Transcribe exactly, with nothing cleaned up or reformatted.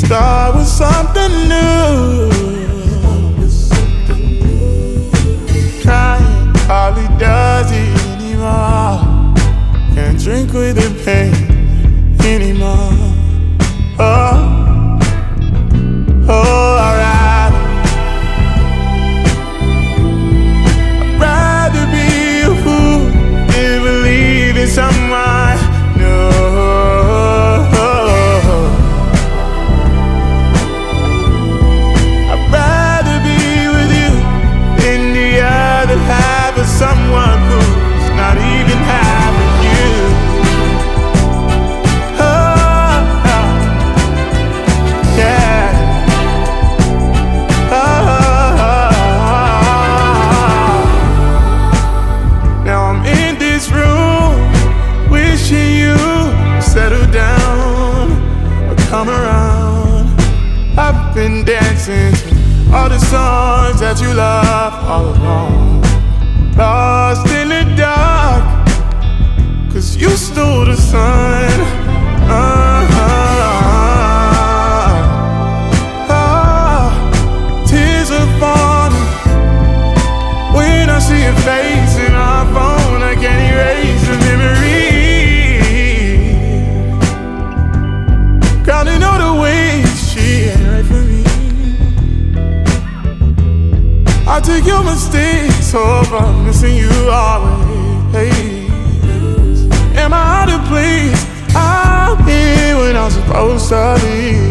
Start with something new. Trying hardly does it anymore. Can't drink with the pain anymore. Oh, oh, alright. I'd rather be a fool than believe in someone new. Someone who's not even half of you. Oh, oh, yeah. Oh, now I'm in this room, wishing you settle down or come around. I've been dancing to all the songs that you love all along. Lost in the dark, cause you stole the sun. uh-huh. Oh, tears are falling when I see your face in our phone. I can't erase the memory. Counting all the ways she ain't right for me. I take your mistakes over missing you always. Am I out of place? I'm here when I'm supposed to be.